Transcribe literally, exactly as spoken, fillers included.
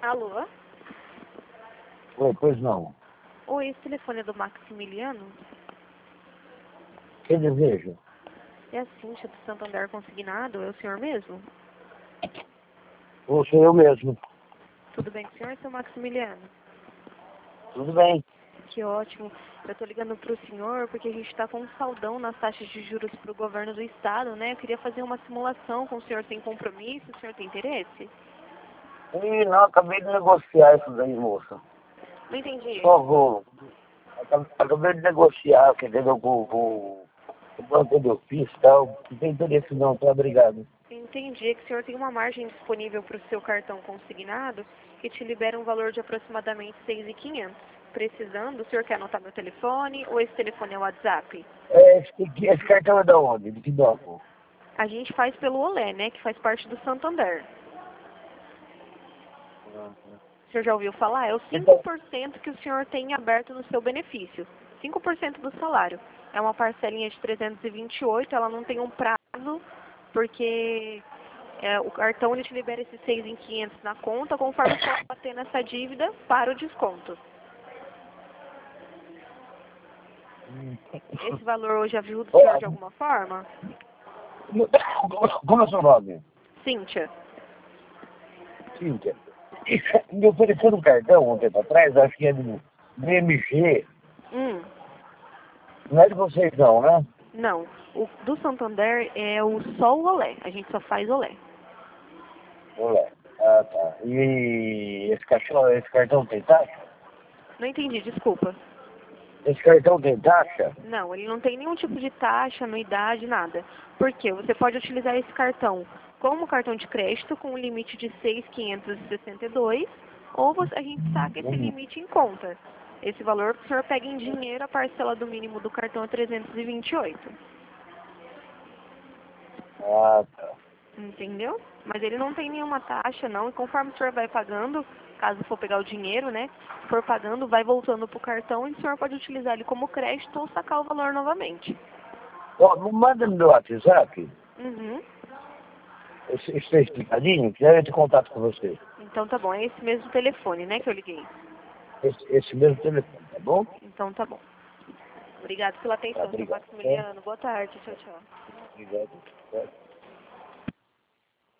Alô? Oi, pois não. Oi, esse telefone é do Maximiliano? Que desejo? É a Cíntia do Santander Consignado, é o senhor mesmo? Ou sou eu mesmo. Tudo bem com o senhor, seu Maximiliano? Tudo bem. Que ótimo. Eu estou ligando para o senhor porque a gente está com um saldão nas taxas de juros para o governo do estado, né? Eu queria fazer uma simulação com o senhor sem compromisso. O senhor tem interesse? Ih, não, acabei de negociar isso daí, moça. Não entendi. Só vou. Acabei acabei de negociar, quer dizer, com com- com o banco de ofício e tal. Não tem interesse não, tá? Obrigado. Entendi. É que o senhor tem uma margem disponível para o seu cartão consignado que te libera um valor de aproximadamente seis mil e quinhentos. Precisando, o senhor quer anotar meu telefone ou esse telefone é o WhatsApp? É, esse, esse cartão é da onde? De que banco? A gente faz pelo Olé, né? Que faz parte do Santander. O senhor já ouviu falar? É o cinco Então, por cento que o senhor tem aberto no seu benefício. cinco por cento do salário. É uma parcelinha de trezentos e vinte e oito, ela não tem um prazo, porque é, o cartão ele te libera esses seis mil e quinhentos na conta, conforme for bater nessa dívida, para o desconto. Esse valor hoje ajuda o senhor de alguma forma? como é o seu nome? Cíntia. Cíntia. Me ofereceram um cartão um tempo atrás, acho que é do B M G. Hum, Não é de vocês não, né? não. O do Santander é o só o Olé. A gente só faz Olé. Olé. Ah, tá. E esse, cachorro, esse cartão tem taxa? Não entendi, desculpa. Esse cartão tem taxa? Não, ele não tem nenhum tipo de taxa, anuidade, nada. Por quê? Você pode utilizar esse cartão como cartão de crédito com um limite de seis mil quinhentos e sessenta e dois, ou você, a gente saca esse Uhum. limite em conta. Esse valor o senhor pega em dinheiro, a parcela do mínimo do cartão é trezentos e vinte e oito. Ah, tá. Entendeu? Mas ele não tem nenhuma taxa, não. E conforme o senhor vai pagando, caso for pegar o dinheiro, né? For pagando, vai voltando pro cartão e o senhor pode utilizar ele como crédito ou sacar o valor novamente. Ó, me manda no meu WhatsApp, Uhum. esse, esse explicadinho, que já eu entro em contato com você. Então tá bom, é esse mesmo telefone, né, que eu liguei. Esse, esse mesmo telefone, tá bom? Então tá bom. Obrigado pela Tá, atenção, seu obrigado. Tá? Maximiliano. Boa tarde. Tchau, tchau. Obrigado. Tá?